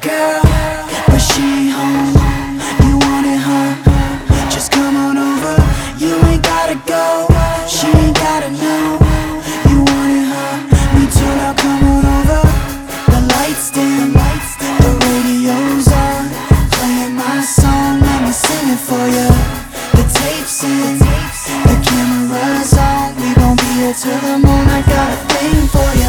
girl, but she ain't home. You want it, huh? Just come on over. You ain't gotta go, she ain't gotta know. You want it, huh? Me too, now come on over. The lights dim, the radio's on, playing my song, let me sing it for ya. The tape's in, the camera's on. We gon' be here till the morning, I got a thing for ya.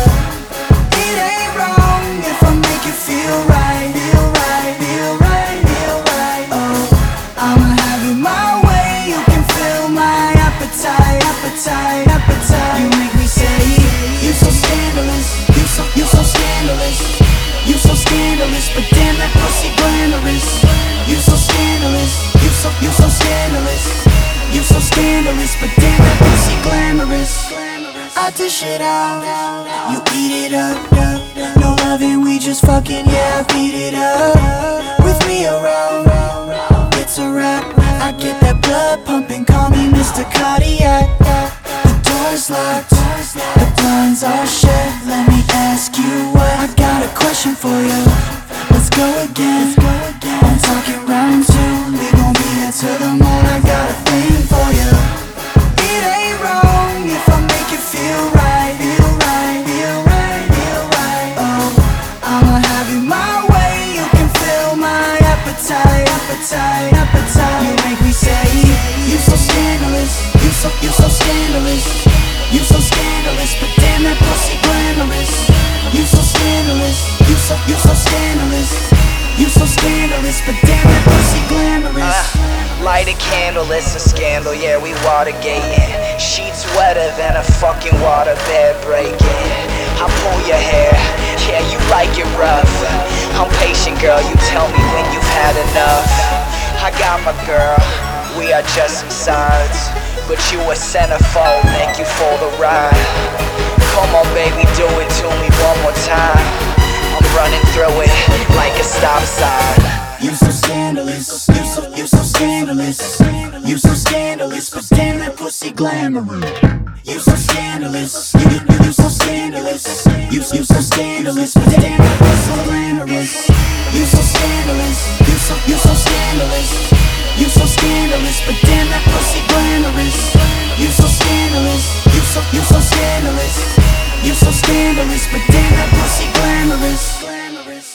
It ain't wrong if I make you feel right, feel right, feel right, feel right. Oh, I'ma have it my way, you can fill my appetite, appetite, appetite. You make me say, you so scandalous, you so scandalous, you so scandalous, but damn that pussy glamorous. You so scandalous, you so scandalous, you so scandalous, but damn that pussy glamorous. I dish it out, you eat it up. No loving, we just fucking, yeah, I beat it up. With me around, it's a wrap. I get that blood pumping, call me Mr. Cardiac. The door's locked, the blinds are shut. Let me ask you what, I got a question for you. Let's go again, I'm talking round two. We gon' be here till the morning, I got a thing for you. It ain't wrong if I make you feel right, feel right, feel right, feel right. Oh, I'ma have it my way, you can fill my appetite, appetite, appetite. You make me say, you so scandalous, you so scandalous, you so scandalous, but damn that pussy glamorous. You so scandalous, you so scandalous, you so scandalous, but damn that pussy glamorous. Light a candle, it's a scandal, yeah, we Watergating. Sheets wetter than a fucking waterbed breaking. I pull your hair, yeah, you like it rough. I'm patient, girl, you tell me when you've had enough. I got my girl, we are just some sides, but you a centerfold, thank you for the ride. Come on, baby, do it to me one more time. I'm running through it like a stop sign. You so scandalous, you so scandalous, you so scandalous, but damn that pussy glamorous. You so scandalous, you so scandalous, you so scandalous, but damn that pussy glamorous. You so scandalous, you so scandalous, you so scandalous, but damn that pussy glamorous. You so scandalous, you so scandalous, you so scandalous, but damn that pussy glamorous.